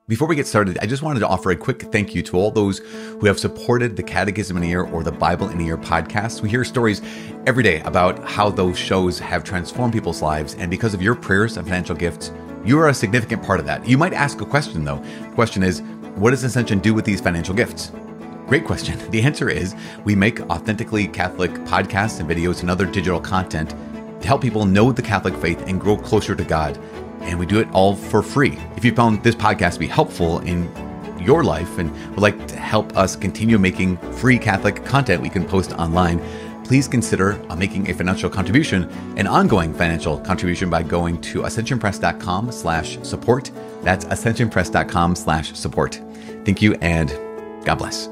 Before we get started, I just wanted to offer a quick thank you to all those who have supported the Catechism in a Year or the Bible in a Year podcast. We hear stories every day about how those shows have transformed people's lives, and because of your prayers and financial gifts, you are a significant part of that. You might ask a question, though. The question is, what does Ascension do with these financial gifts? Great question. The answer is, we make authentically Catholic podcasts and videos and other digital content to help people know the Catholic faith and grow closer to God. And we do it all for free. If you found this podcast to be helpful in your life and would like to help us continue making free Catholic content we can post online, please consider making a financial contribution, an ongoing financial contribution, by going to ascensionpress.com/support. That's ascensionpress.com/support. Thank you, and God bless.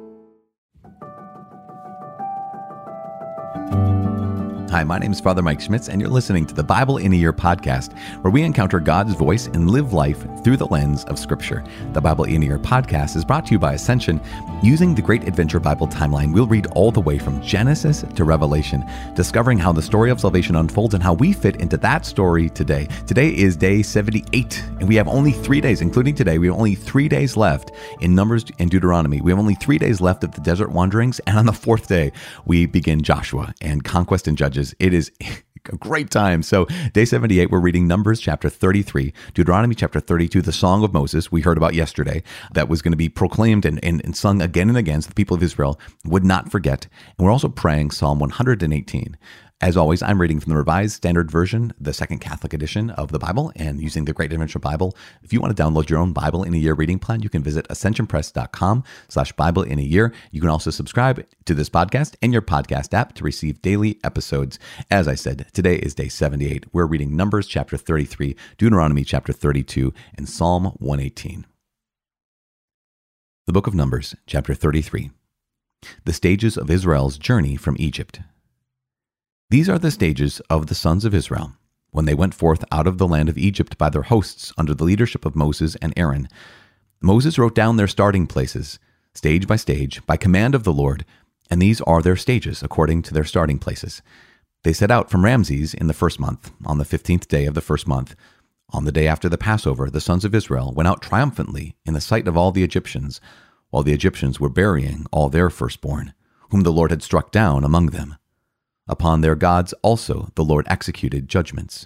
Hi, my name is Father Mike Schmitz, and you're listening to the Bible in a Year podcast, where we encounter God's voice and live life through the lens of Scripture. The Bible in a Year podcast is brought to you by Ascension. Using the Great Adventure Bible timeline, we'll read all the way from Genesis to Revelation, discovering how the story of salvation unfolds and how we fit into that story today. Today is day 78, and we have only 3 days, including today. We have only 3 days left in Numbers and Deuteronomy. We have only 3 days left of the desert wanderings, and on the 4th day, we begin Joshua and Conquest and Judges. It is a great time. So day 78, we're reading Numbers chapter 33, Deuteronomy chapter 32, the Song of Moses we heard about yesterday, that was going to be proclaimed and sung again and again so the people of Israel would not forget. And we're also praying Psalm 118. As always, I'm reading from the Revised Standard Version, the Second Catholic Edition of the Bible, and using the Great Adventure Bible. If you want to download your own Bible in a Year reading plan, you can visit ascensionpress.com/Bible in a Year. You can also subscribe to this podcast in your podcast app to receive daily episodes. As I said, today is day 78. We're reading Numbers chapter 33, Deuteronomy chapter 32, and Psalm 118. The book of Numbers, chapter 33. The stages of Israel's journey from Egypt. These are the stages of the sons of Israel when they went forth out of the land of Egypt by their hosts under the leadership of Moses and Aaron. Moses wrote down their starting places, stage by stage, by command of the Lord, and these are their stages according to their starting places. They set out from Ramses in the first month, on the 15th day of the first month. On the day after the Passover, the sons of Israel went out triumphantly in the sight of all the Egyptians, while the Egyptians were burying all their firstborn, whom the Lord had struck down among them. Upon their gods also the Lord executed judgments.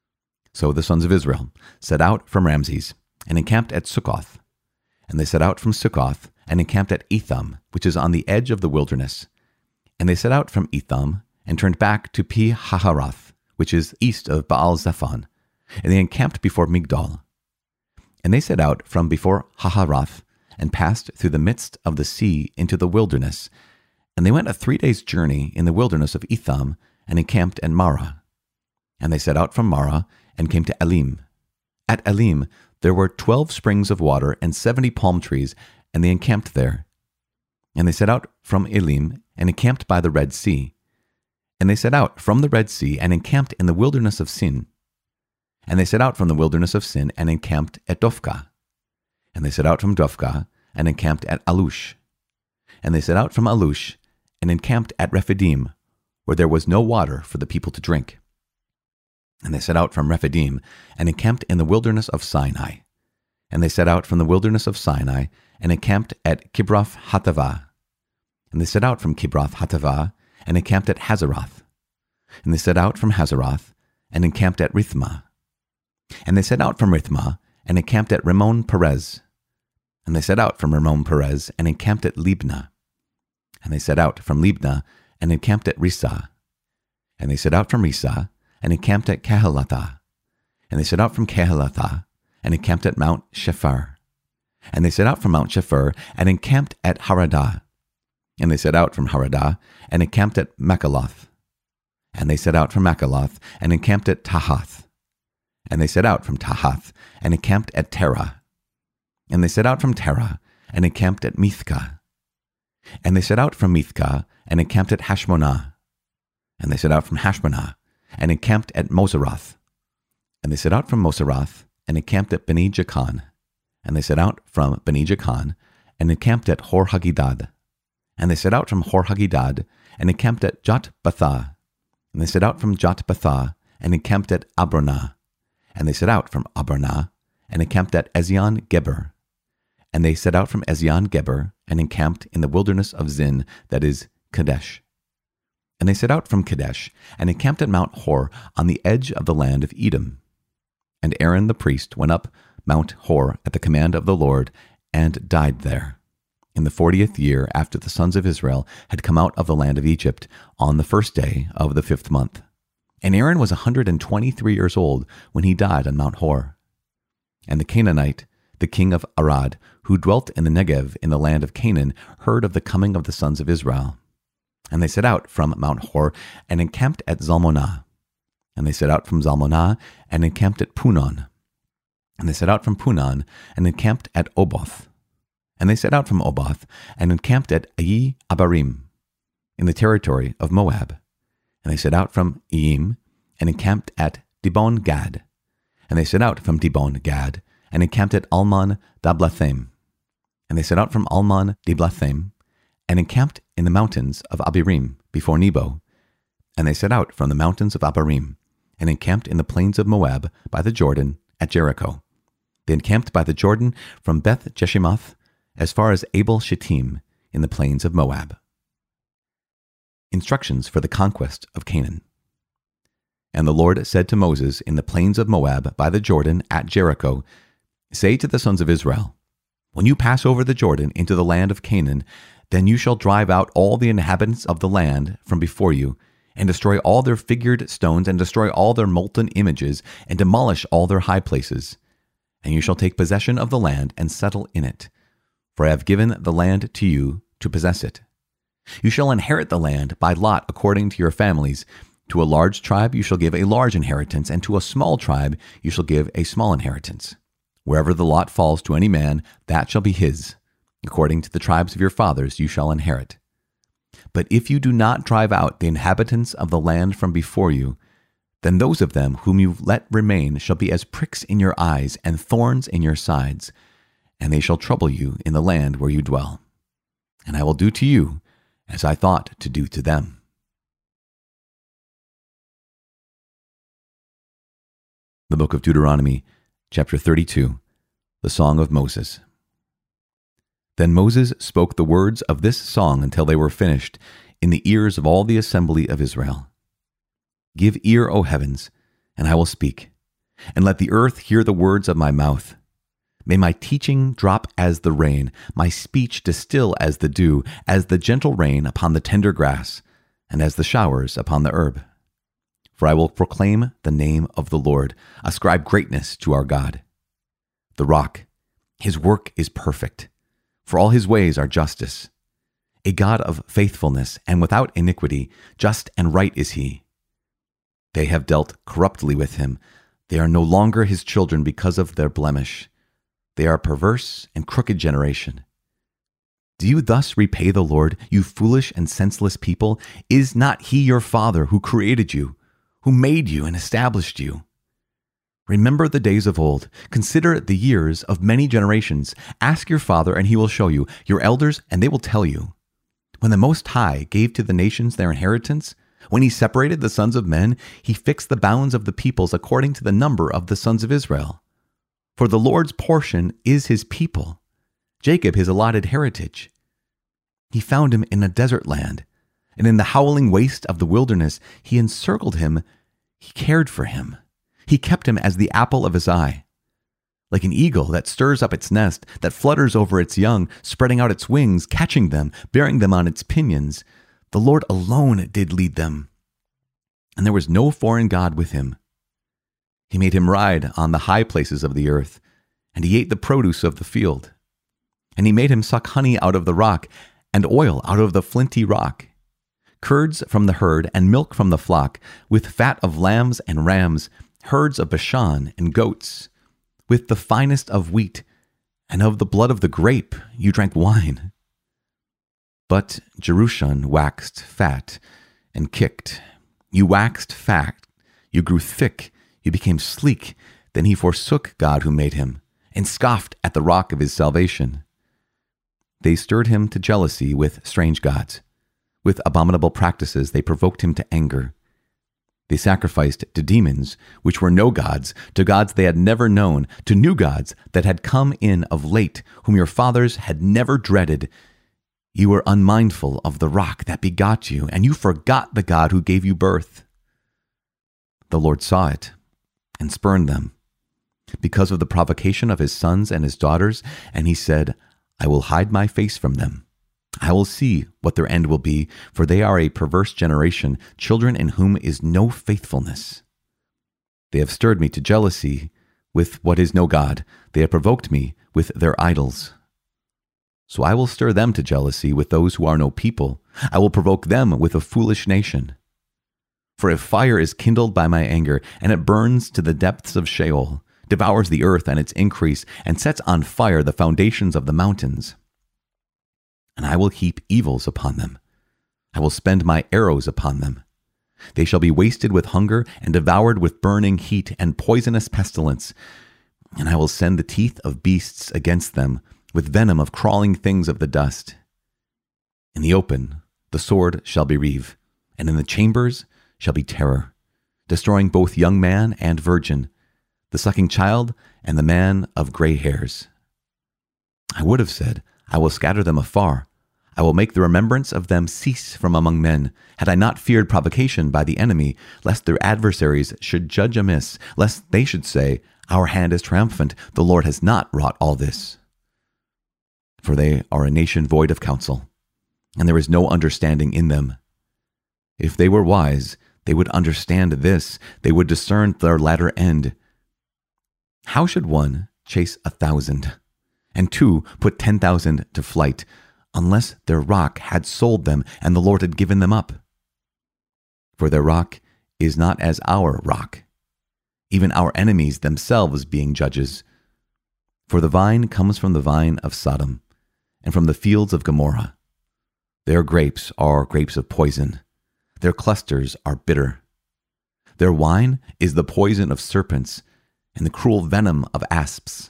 So the sons of Israel set out from Ramses and encamped at Succoth. And they set out from Succoth and encamped at Etham, which is on the edge of the wilderness. And they set out from Etham and turned back to Pi-hahiroth, which is east of Baal-zephon. And they encamped before Migdol. And they set out from before Hahiroth and passed through the midst of the sea into the wilderness. And they went a 3 days' journey in the wilderness of Etham and encamped at Marah. And they set out from Marah and came to Elim. At Elim there were 12 springs of water and 70 palm trees, and they encamped there. And they set out from Elim and encamped by the Red Sea. And they set out from the Red Sea and encamped in the wilderness of Sin. And they set out from the wilderness of Sin and encamped at Dophkah. And they set out from Dophkah and encamped at Alush. And they set out from Alush and encamped at Rephidim, where there was no water for the people to drink. And they set out from Rephidim and encamped in the wilderness of Sinai. And they set out from the wilderness of Sinai and encamped at Kibroth Hattaavah. And they set out from Kibroth Hattaavah and encamped at Hazeroth. And they set out from Hazeroth and encamped at Rithmah. And they set out from Rithmah and encamped at Rimmon Perez. And they set out from Rimmon Perez and encamped at Libnah. And they set out from Libnah and encamped at Rissah. And they set out from Rissah and encamped at Kehelathah. And they set out from Kehelathah and encamped at Mount Shephar. And they set out from Mount Shephar and encamped at Haradah. And they set out from Haradah and encamped at Makaloth. And they set out from Makaloth and encamped at Tahath. And they set out from Tahath and encamped at Terah. And they set out from Terah and encamped at Mithkah. And they set out from Mithkah and encamped at Hashmonah. And they set out from Hashmonah and encamped at Moseroth. And they set out from Moseroth and encamped at Beni Jaakan. And they set out from Beni Jaakan and encamped at Hor Haggidgad. And they set out from Hor Haggidgad and encamped at Jotbathah. And they set out from Jotbathah and encamped at Abronah. And they set out from Abronah and encamped at Ezion Geber. And they set out from Ezion-Geber and encamped in the wilderness of Zin, that is, Kadesh. And they set out from Kadesh and encamped at Mount Hor on the edge of the land of Edom. And Aaron the priest went up Mount Hor at the command of the Lord and died there, in the 40th year after the sons of Israel had come out of the land of Egypt, on the first day of the 5th month. And Aaron was 123 years old when he died on Mount Hor. And the Canaanite, the king of Arad, who dwelt in the Negev in the land of Canaan, heard of the coming of the sons of Israel. And they set out from Mount Hor and encamped at Zalmonah. And they set out from Zalmonah and encamped at Punon. And they set out from Punon and encamped at Oboth. And they set out from Oboth and encamped at Ayi Abarim, in the territory of Moab. And they set out from Iyim and encamped at Dibon Gad. And they set out from Dibon Gad and encamped at Almon Dablathaim. And they set out from Almon Diblathaim and encamped in the mountains of Abirim before Nebo. And they set out from the mountains of Abarim and encamped in the plains of Moab by the Jordan at Jericho. They encamped by the Jordan from Beth Jeshimoth as far as Abel Shittim in the plains of Moab. Instructions for the conquest of Canaan. And the Lord said to Moses in the plains of Moab by the Jordan at Jericho, Say to the sons of Israel, When you pass over the Jordan into the land of Canaan, then you shall drive out all the inhabitants of the land from before you, and destroy all their figured stones, and destroy all their molten images, and demolish all their high places. And you shall take possession of the land and settle in it. For I have given the land to you to possess it. You shall inherit the land by lot according to your families. To a large tribe you shall give a large inheritance, and to a small tribe you shall give a small inheritance. Wherever the lot falls to any man, that shall be his. According to the tribes of your fathers you shall inherit. But if you do not drive out the inhabitants of the land from before you, then those of them whom you let remain shall be as pricks in your eyes and thorns in your sides, and they shall trouble you in the land where you dwell. And I will do to you as I thought to do to them. The Book of Deuteronomy, chapter 32, the Song of Moses. Then Moses spoke the words of this song until they were finished in the ears of all the assembly of Israel. Give ear, O heavens, and I will speak, and let the earth hear the words of my mouth. May my teaching drop as the rain, my speech distill as the dew, as the gentle rain upon the tender grass, and as the showers upon the herb. For I will proclaim the name of the Lord, ascribe greatness to our God. The rock, his work is perfect, for all his ways are justice. A God of faithfulness and without iniquity, just and right is he. They have dealt corruptly with him. They are no longer his children because of their blemish. They are a perverse and crooked generation. Do you thus repay the Lord, you foolish and senseless people? Is not he your Father who created you, who made you and established you? Remember the days of old. Consider the years of many generations. Ask your father, and he will show you, your elders, and they will tell you. When the Most High gave to the nations their inheritance, when he separated the sons of men, he fixed the bounds of the peoples according to the number of the sons of Israel. For the Lord's portion is his people, Jacob his allotted heritage. He found him in a desert land, and in the howling waste of the wilderness he encircled him, he cared for him. He kept him as the apple of his eye. Like an eagle that stirs up its nest, that flutters over its young, spreading out its wings, catching them, bearing them on its pinions, the Lord alone did lead them. And there was no foreign god with him. He made him ride on the high places of the earth, and he ate the produce of the field. And he made him suck honey out of the rock, and oil out of the flinty rock, curds from the herd, and milk from the flock, with fat of lambs and rams, herds of Bashan and goats. With the finest of wheat, and of the blood of the grape you drank wine. But Jerusalem waxed fat and kicked. You waxed fat, you grew thick, you became sleek. Then he forsook God who made him, and scoffed at the rock of his salvation. They stirred him to jealousy with strange gods. With abominable practices they provoked him to anger. They sacrificed to demons, which were no gods, to gods they had never known, to new gods that had come in of late, whom your fathers had never dreaded. You were unmindful of the rock that begot you, and you forgot the God who gave you birth. The Lord saw it and spurned them because of the provocation of his sons and his daughters, and he said, I will hide my face from them. I will see what their end will be, for they are a perverse generation, children in whom is no faithfulness. They have stirred me to jealousy with what is no God. They have provoked me with their idols. So I will stir them to jealousy with those who are no people. I will provoke them with a foolish nation. For if fire is kindled by my anger, and it burns to the depths of Sheol, devours the earth and its increase, and sets on fire the foundations of the mountains, and I will heap evils upon them. I will spend my arrows upon them. They shall be wasted with hunger and devoured with burning heat and poisonous pestilence. And I will send the teeth of beasts against them, with venom of crawling things of the dust. In the open the sword shall bereave, and in the chambers shall be terror, destroying both young man and virgin, the sucking child and the man of gray hairs. I would have said, I will scatter them afar. I will make the remembrance of them cease from among men, had I not feared provocation by the enemy, lest their adversaries should judge amiss, lest they should say, Our hand is triumphant, the Lord has not wrought all this. For they are a nation void of counsel, and there is no understanding in them. If they were wise, they would understand this, they would discern their latter end. How should one chase 1,000? And 2 put 10,000 to flight, unless their rock had sold them and the Lord had given them up? For their rock is not as our rock, even our enemies themselves being judges. For the vine comes from the vine of Sodom, and from the fields of Gomorrah. Their grapes are grapes of poison, their clusters are bitter. Their wine is the poison of serpents, and the cruel venom of asps.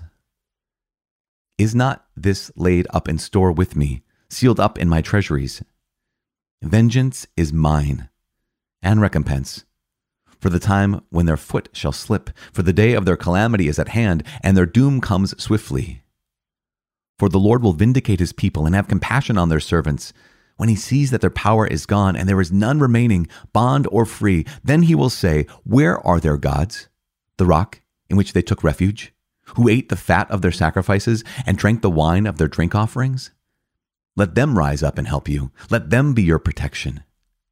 Is not this laid up in store with me, sealed up in my treasuries? Vengeance is mine, and recompense, for the time when their foot shall slip, for the day of their calamity is at hand, and their doom comes swiftly. For the Lord will vindicate his people and have compassion on their servants. When he sees that their power is gone, and there is none remaining, bond or free, then he will say, Where are their gods, the rock in which they took refuge, who ate the fat of their sacrifices and drank the wine of their drink offerings? Let them rise up and help you. Let them be your protection.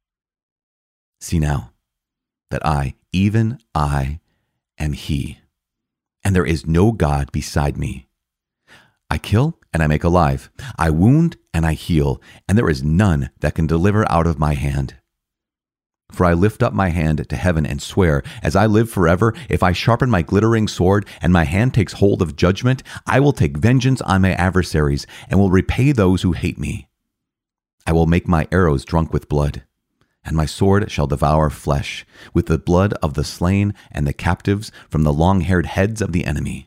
See now that I, even I, am he, and there is no God beside me. I kill and I make alive. I wound and I heal, and there is none that can deliver out of my hand. For I lift up my hand to heaven and swear, as I live forever, if I sharpen my glittering sword and my hand takes hold of judgment, I will take vengeance on my adversaries and will repay those who hate me. I will make my arrows drunk with blood, and my sword shall devour flesh, with the blood of the slain and the captives from the long-haired heads of the enemy.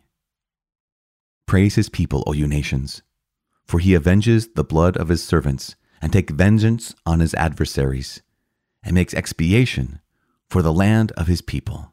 Praise his people, O you nations, for he avenges the blood of his servants, and takes vengeance on his adversaries, and makes expiation for the land of his people.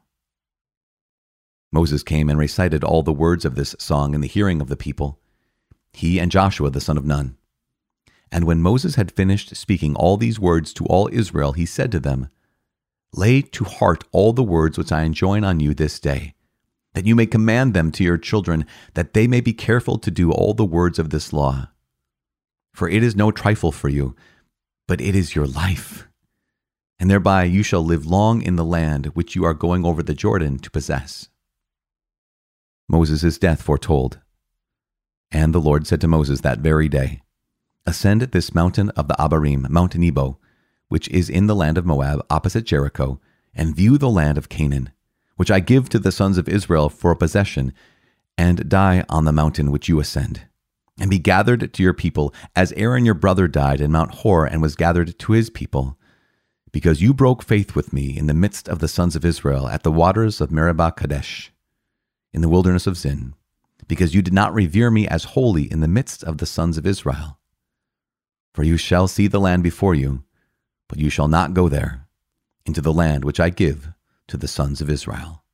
Moses came and recited all the words of this song in the hearing of the people, he and Joshua the son of Nun. And when Moses had finished speaking all these words to all Israel, he said to them, Lay to heart all the words which I enjoin on you this day, that you may command them to your children, that they may be careful to do all the words of this law. For it is no trifle for you, but it is your life. And thereby you shall live long in the land which you are going over the Jordan to possess. Moses' death foretold. And the Lord said to Moses that very day, Ascend this mountain of the Abarim, Mount Nebo, which is in the land of Moab, opposite Jericho, and view the land of Canaan, which I give to the sons of Israel for a possession, and die on the mountain which you ascend, and be gathered to your people, as Aaron your brother died in Mount Hor and was gathered to his people, because you broke faith with me in the midst of the sons of Israel at the waters of Meribah Kadesh, in the wilderness of Zin, because you did not revere me as holy in the midst of the sons of Israel. For you shall see the land before you, but you shall not go there, into the land which I give to the sons of Israel.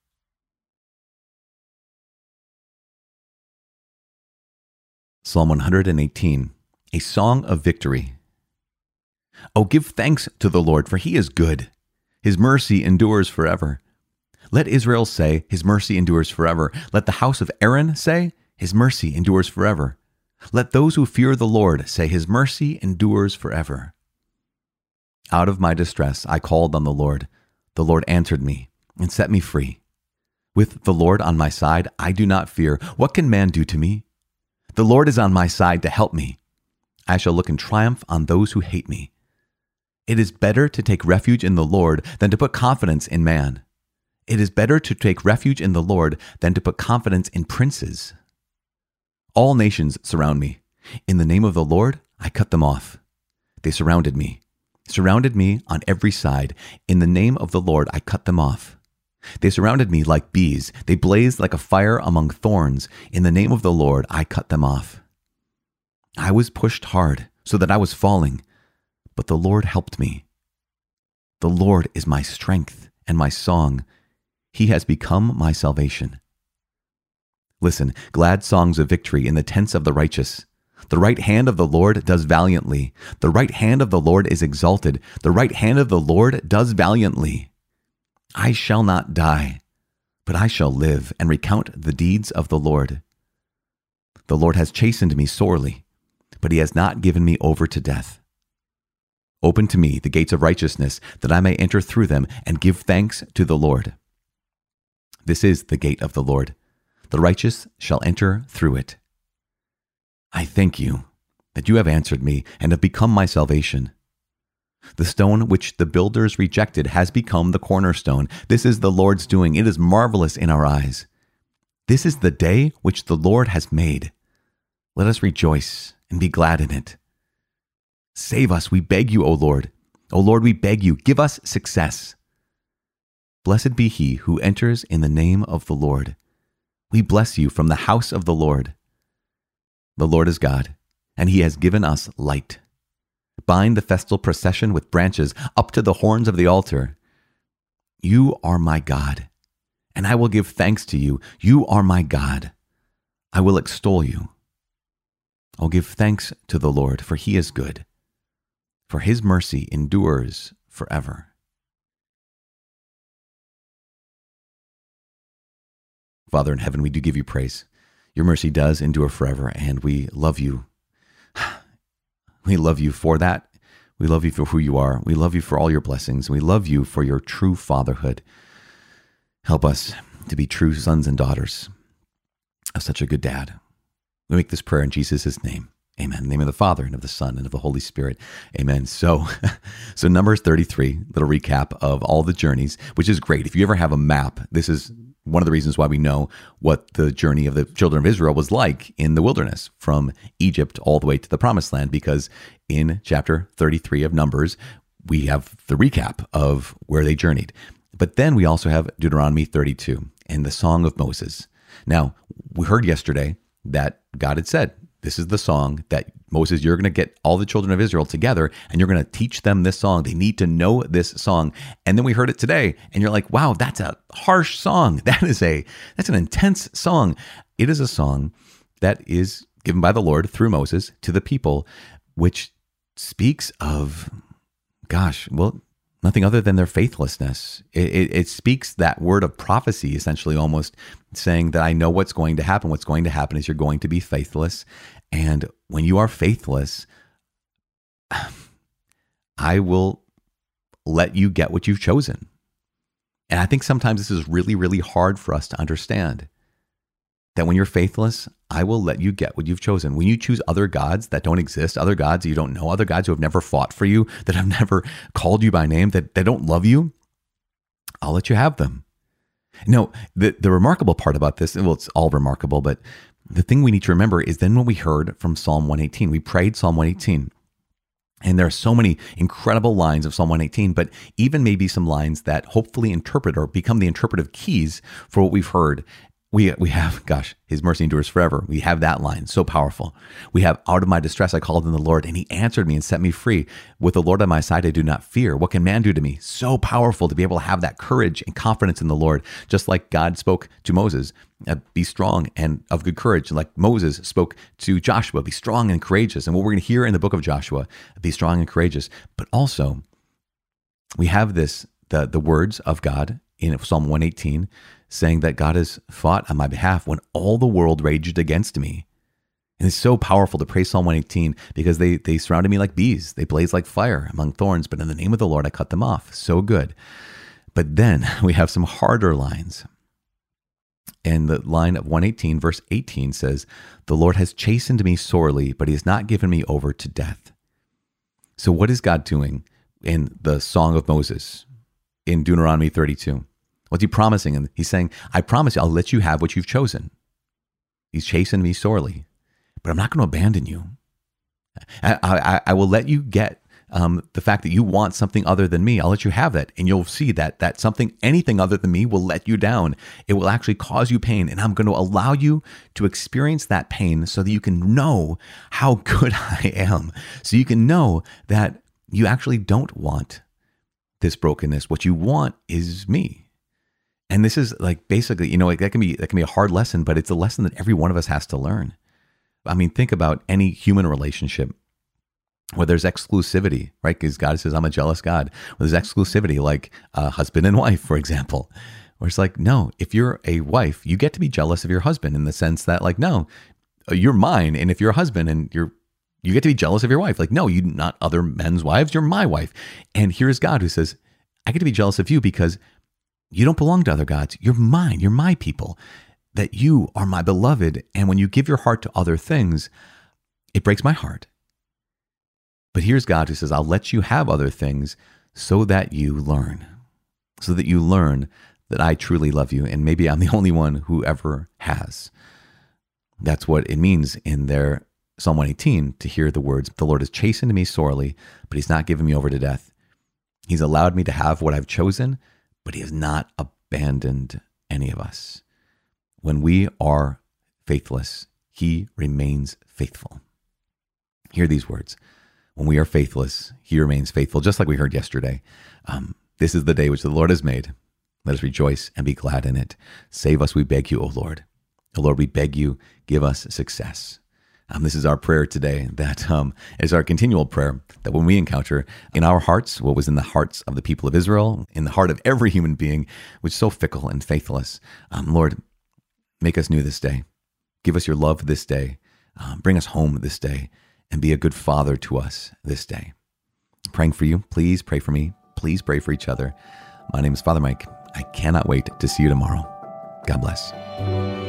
Psalm 118, a song of victory. Oh, give thanks to the Lord, for he is good. His mercy endures forever. Let Israel say, his mercy endures forever. Let the house of Aaron say, his mercy endures forever. Let those who fear the Lord say, his mercy endures forever. Out of my distress I called on the Lord. The Lord answered me and set me free. With the Lord on my side, I do not fear. What can man do to me? The Lord is on my side to help me. I shall look in triumph on those who hate me. It is better to take refuge in the Lord than to put confidence in man. It is better to take refuge in the Lord than to put confidence in princes. All nations surround me. In the name of the Lord, I cut them off. They surrounded me on every side. In the name of the Lord, I cut them off. They surrounded me like bees. They blazed like a fire among thorns. In the name of the Lord, I cut them off. I was pushed hard so that I was falling, but the Lord helped me. The Lord is my strength and my song. He has become my salvation. Listen, glad songs of victory in the tents of the righteous. The right hand of the Lord does valiantly. The right hand of the Lord is exalted. The right hand of the Lord does valiantly. I shall not die, but I shall live and recount the deeds of the Lord. The Lord has chastened me sorely, but he has not given me over to death. Open to me the gates of righteousness, that I may enter through them and give thanks to the Lord. This is the gate of the Lord. The righteous shall enter through it. I thank you that you have answered me and have become my salvation. The stone which the builders rejected has become the cornerstone. This is the Lord's doing. It is marvelous in our eyes. This is the day which the Lord has made. Let us rejoice and be glad in it. Save us, we beg you, O Lord. O Lord, we beg you, give us success. Blessed be he who enters in the name of the Lord. We bless you from the house of the Lord. The Lord is God, and he has given us light. Bind the festal procession with branches up to the horns of the altar. You are my God, and I will give thanks to you. You are my God. I will extol you. I'll give thanks to the Lord, for he is good, for his mercy endures forever. Father in heaven, we do give you praise. Your mercy does endure forever, and we love you. We love you for that. We love you for who you are. We love you for all your blessings. We love you for your true fatherhood. Help us to be true sons and daughters of such a good dad. We make this prayer in Jesus' name. Amen. In the name of the Father, and of the Son, and of the Holy Spirit. Amen. So Numbers 33, little recap of all the journeys, which is great. If you ever have a map, this is one of the reasons why we know what the journey of the children of Israel was like in the wilderness from Egypt all the way to the Promised Land, because in chapter 33 of Numbers, we have the recap of where they journeyed. But then we also have Deuteronomy 32 and the Song of Moses. Now, we heard yesterday that God had said, this is the song that Moses, you're going to get all the children of Israel together and you're going to teach them this song. They need to know this song. And then we heard it today and you're like, wow, that's a harsh song. That's an intense song. It is a song that is given by the Lord through Moses to the people, which speaks of, nothing other than their faithlessness. It speaks that word of prophecy, essentially almost saying that I know what's going to happen. What's going to happen is you're going to be faithless. And when you are faithless, I will let you get what you've chosen. And I think sometimes this is really, really hard for us to understand. That when you're faithless, I will let you get what you've chosen. When you choose other gods that don't exist, other gods you don't know, other gods who have never fought for you, that have never called you by name, that they don't love you, I'll let you have them. No, the remarkable part about this, well, it's all remarkable, but the thing we need to remember is then when we heard from Psalm 118, we prayed Psalm 118. And there are so many incredible lines of Psalm 118, but even maybe some lines that hopefully interpret or become the interpretive keys for what we've heard. we have, gosh, his mercy endures forever. We have that line, so powerful. We have, out of my distress, I called on the Lord, and he answered me and set me free. With the Lord on my side, I do not fear. What can man do to me? So powerful to be able to have that courage and confidence in the Lord, just like God spoke to Moses, be strong and of good courage. Like Moses spoke to Joshua, be strong and courageous. And what we're going to hear in the book of Joshua, be strong and courageous. But also, we have this, the words of God in Psalm 118, saying that God has fought on my behalf when all the world raged against me. And it's so powerful to pray Psalm 118 because they surrounded me like bees. They blazed like fire among thorns, but in the name of the Lord, I cut them off. So good. But then we have some harder lines. And the line of 118, verse 18 says, the Lord has chastened me sorely, but he has not given me over to death. So what is God doing in the Song of Moses in Deuteronomy 32? What's he promising? And he's saying, I promise you, I'll let you have what you've chosen. He's chastened me sorely, but I'm not going to abandon you. I will let you get the fact that you want something other than me. I'll let you have that. And you'll see that something, anything other than me will let you down. It will actually cause you pain. And I'm going to allow you to experience that pain so that you can know how good I am. So you can know that you actually don't want this brokenness. What you want is me. And this is like basically, that can be a hard lesson, but it's a lesson that every one of us has to learn. I mean, think about any human relationship where there's exclusivity, right? Because God says, I'm a jealous God. Where there's exclusivity, like husband and wife, for example, where it's like, no, if you're a wife, you get to be jealous of your husband in the sense that, like, no, you're mine. And if you're a husband and you get to be jealous of your wife, like, no, you're not other men's wives, you're my wife. And here's God who says, I get to be jealous of you because you don't belong to other gods. You're mine. You're my people. That you are my beloved. And when you give your heart to other things, it breaks my heart. But here's God who says, I'll let you have other things so that you learn. So that you learn that I truly love you. And maybe I'm the only one who ever has. That's what it means in their Psalm 118 to hear the words, the Lord has chastened me sorely, but he's not given me over to death. He's allowed me to have what I've chosen, but he has not abandoned any of us. When we are faithless, he remains faithful. Hear these words. When we are faithless, he remains faithful, just like we heard yesterday. This is the day which the Lord has made. Let us rejoice and be glad in it. Save us, we beg you, O Lord. O Lord, we beg you, give us success. This is our prayer today. That is our continual prayer, that when we encounter in our hearts what was in the hearts of the people of Israel, in the heart of every human being, which is so fickle and faithless, Lord, make us new this day. Give us your love this day. Bring us home this day, and be a good father to us this day. I'm praying for you. Please pray for me. Please pray for each other. My name is Father Mike. I cannot wait to see you tomorrow. God bless.